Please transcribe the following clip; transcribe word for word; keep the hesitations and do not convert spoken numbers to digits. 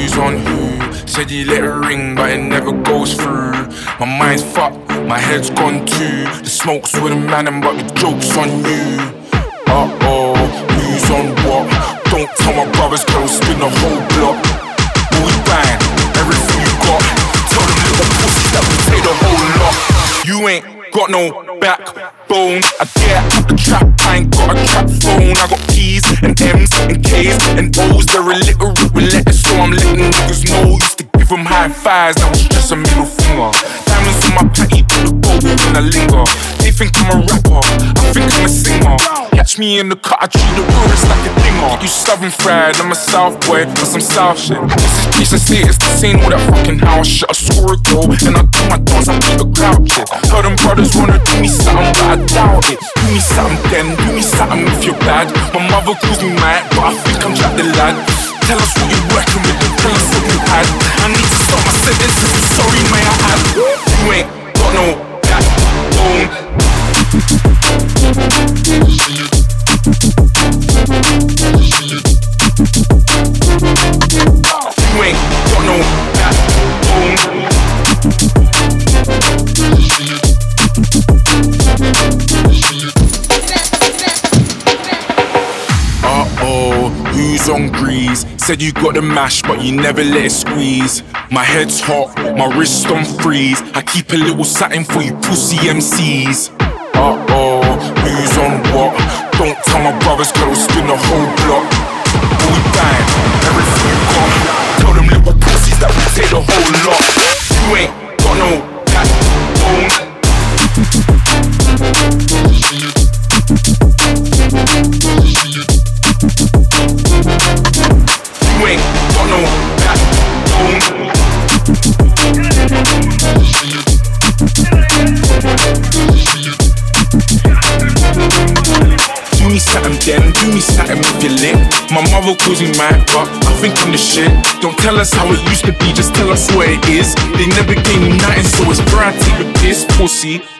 who's on who? Said you let it ring, but it never goes through. My mind's fucked, my head's gone too. The smoke's with a man, but the joke's on you. Uh-oh, who's on what? Don't tell my brothers, girl, spin the whole block. We bang, everything you got. Tell them little pussies that we take the whole lot. You ain't got no backbone. I get out the trap, I ain't got a trap phone. I got P's and M's and K's and O's. They're illiterate with letters, so I'm letting niggas know. Used to give them high fives, now it's just a middle finger. Diamonds on my patty, put the gold when I linger. They think I'm a rapper, I think I'm a singer. Catch me in the car, I treat the tourists like a dinger. You stubborn fried, I'm a South boy, but some South shit. This is peace and state, it's the same with that fucking house shit. I score a goal, and I do my dance, I beat the crowd shit. Tell them brothers wanna do me something, but I doubt it. Do me something then, do me something if you're bad. My mother calls me mad, but I think I'm Jack the lad. Tell us what you're working with, the place that you had. I need to stop my sentences, I'm sorry may I add. You ain't got no backbone. You ain't got no backbone. Uh-oh, who's on grease? Said you got the mash, but you never let it squeeze. My head's hot, my wrist on freeze. I keep a little satin for you pussy M Cs. Uh-oh, who's on what? Don't tell my brothers, girl, spin the whole block. We bang, everything you got. Tell them little pussies that we take the whole lot. You ain't got no backbone. You ain't got no backbone. Do me something then, do me something if you're lit. My mother calls me mad, but I think I'm the shit. Don't tell us how it used to be, just tell us what it is. They never gave me nothing, so it's bro, I take the piss, pussy.